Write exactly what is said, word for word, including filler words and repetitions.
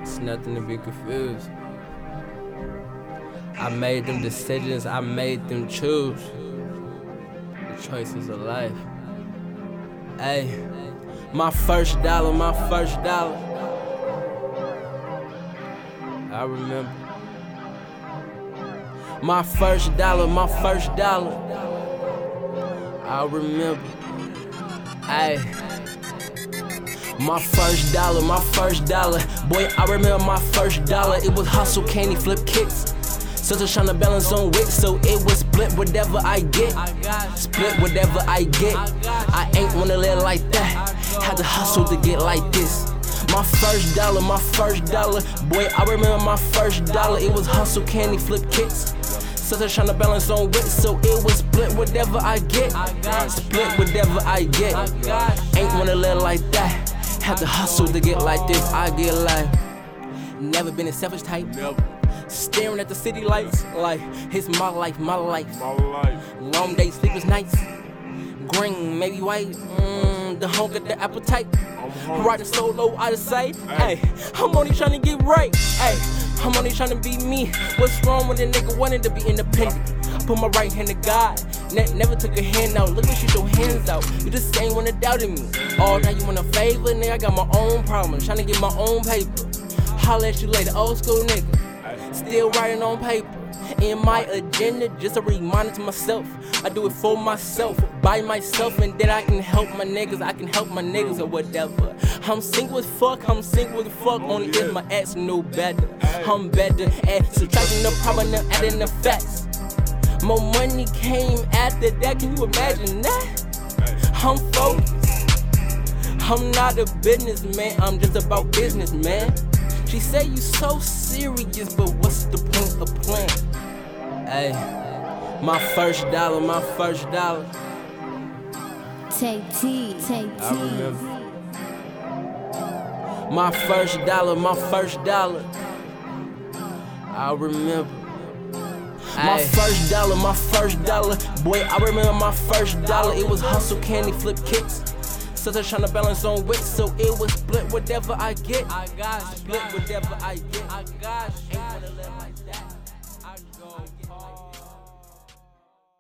It's nothing to be confused. I made them decisions, I made them choose. The choices of life. Hey, my first dollar, my first dollar. I remember. My first dollar, my first dollar. I remember. Ay. My first dollar, my first dollar. Boy, I remember my first dollar. It was hustle, candy, flip kicks. Such a tryna balance on wit, so it was split whatever I get. Split whatever I get. I ain't wanna live like that. Had to hustle to get like this. My first dollar, my first dollar. Boy, I remember my first dollar. It was hustle, candy, flip kicks. Such a tryna balance on wit, so it was split whatever I get. Split whatever I get. Ain't wanna live like that. Had to hustle to get like this. I get like never been a selfish type. Staring at the city lights like it's my life, my life. Long days, sleepless nights. Green, maybe white. Mm, the hunger, the appetite. Riding solo out of sight. Hey, I'm only trying to get right. Hey, I'm only trying to be me. What's wrong with a nigga wanting to be independent? Put my right hand to God. Ne- never took a hand out. Look at you, your hands out. You just ain't wanna doubt in me. Oh, now you want a favor? Nigga, I got my own problems. Trying to get my own paper. Holla at you later, old school nigga. Still writing on paper. In my agenda, just a reminder to myself. I do it for myself, by myself, and then I can help my niggas. I can help my niggas or whatever. I'm single as fuck, I'm single as fuck. Only if my ex knew better. I'm better at subtracting the problem and adding the facts. More money came after that, can you imagine that? I'm focused. I'm not a businessman, I'm just about business, man. She say you so serious, but what's the point of playing? Hey, my first dollar, my first dollar. Take T, take T. I remember. My first dollar, my first dollar. I remember. My first dollar, my first dollar. Boy, I remember my first dollar. It was hustle, candy, flip kicks. Such a tryna balance on wit, so it was split whatever I get. I got split whatever I get. I got ain't wanna live like that.